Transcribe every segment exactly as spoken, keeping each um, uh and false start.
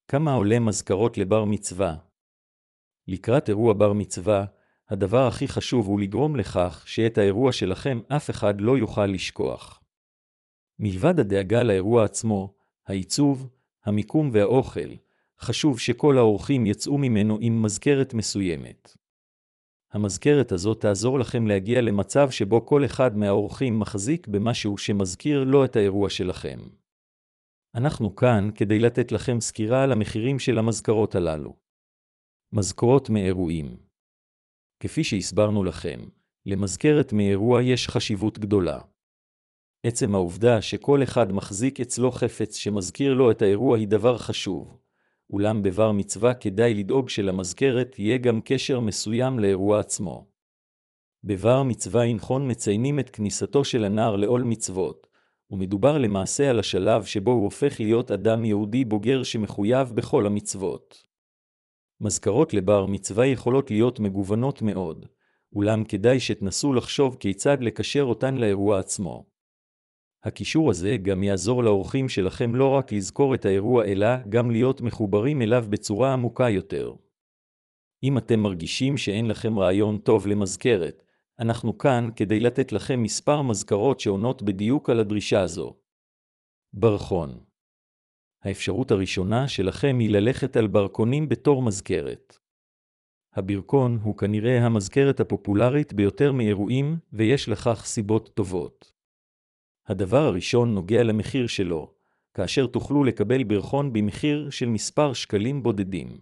כמה עולה מזכרות לבר מצווה? לקראת אירוע בר מצווה, הדבר הכי חשוב הוא לגרום לכך שאת האירוע שלכם אף אחד לא יוכל לשכוח. מלבד הדאגה לאירוע עצמו, העיצוב, המיקום והאוכל, חשוב שכל האורחים יצאו ממנו עם מזכרת מסוימת. המזכרת הזאת תעזור לכם להגיע למצב שבו כל אחד מהאורחים מחזיק במשהו שמזכיר לו את האירוע שלכם. אנחנו כאן כדי לתת לכם סקירה על המחירים של המזכרות הללו. מזכרות מאירועים. כפי שהסברנו לכם, למזכרת מאירוע יש חשיבות גדולה. עצם העובדה שכל אחד מחזיק אצלו חפץ שמזכיר לו את האירוע היא דבר חשוב, אולם בבר מצווה כדאי לדאוג שלמזכרת יהיה גם קשר מסוים לאירוע עצמו. בבר מצווה אינכון מציינים את כניסתו של הנער לעול מצוות, ומדובר למעשה על השלב שבו הוא הופך להיות אדם יהודי בוגר שמחויב בכל המצוות. מזכרות לבר מצווה יכולות להיות מגוונות מאוד, אולם כדאי שתנסו לחשוב כיצד לקשר אותן לאירוע עצמו. הקישור הזה גם יעזור לאורחים שלכם לא רק לזכור את האירוע אלא גם להיות מחוברים אליו בצורה עמוקה יותר. אם אתם מרגישים שאין לכם רעיון טוב למזכרת, אנחנו כאן כדי לתת לכם מספר מזכרות שעונות בדיוק על הדרישה הזו. ברכון. האפשרות הראשונה שלכם היא ללכת על ברקונים בתור מזכרת. הברכון הוא כנראה המזכרת הפופולרית ביותר מאירועים, ויש לכך סיבות טובות. הדבר הראשון נוגע למחיר שלו, כאשר תוכלו לקבל ברכון במחיר של מספר שקלים בודדים.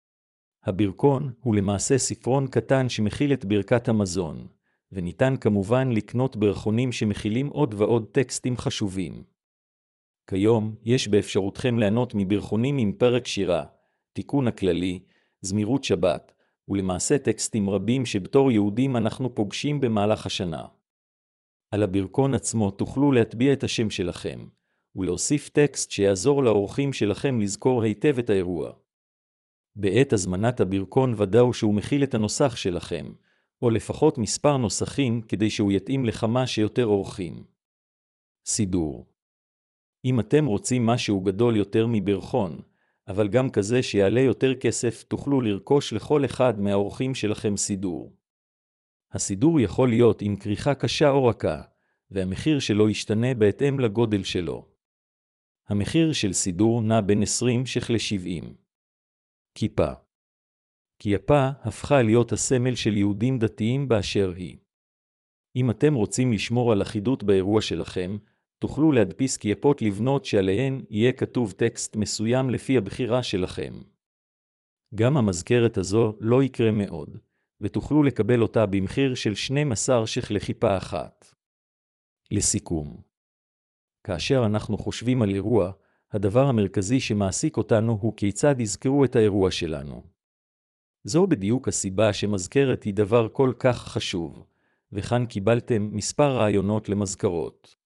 הברכון הוא למעשה ספרון קטן שמכיל את ברכת המזון, וניתן כמובן לקנות ברכונים שמכילים עוד ועוד טקסטים חשובים. כיום יש באפשרותכם ליהנות מברכונים עם פרק שירה, תיקון הכללי, זמירות שבת, ולמעשה טקסטים רבים שבתור יהודים אנחנו פוגשים במהלך השנה. על הברכון עצמו תוכלו להטביע את השם שלכם, ולהוסיף טקסט שיעזור לאורחים שלכם לזכור היטב את האירוע. בעת הזמנת הברכון ודאו שהוא מכיל את הנוסח שלכם, או לפחות מספר נוסחים כדי שהוא יתאים לכמה שיותר אורחים. סידור. אם אתם רוצים משהו גדול יותר מברכון, אבל גם כזה שיעלה יותר כסף, תוכלו לרכוש לכל אחד מהאורחים שלכם סידור. הסידור יכול להיות עם כריכה קשה או רכה, והמחיר שלו ישתנה בהתאם לגודל שלו. המחיר של סידור נע בין עשרים ש"ח ל-שבעים. כיפה. כיפה הפכה להיות הסמל של יהודים דתיים באשר היא. אם אתם רוצים לשמור על אחידות באירוע שלכם, תוכלו להדפיס כיפות לבנות שעליהן יהיה כתוב טקסט מסוים לפי הבחירה שלכם. גם המזכרת הזו לא יקרה מאוד, ותוכלו לקבל אותה במחיר של שנים עשר ש"ח לכיפה אחת. לסיכום. כאשר אנחנו חושבים על אירוע, הדבר המרכזי שמעסיק אותנו הוא כיצד יזכרו את האירוע שלנו. זו בדיוק הסיבה שמזכרת היא דבר כל כך חשוב, וכאן קיבלתם מספר רעיונות למזכרות.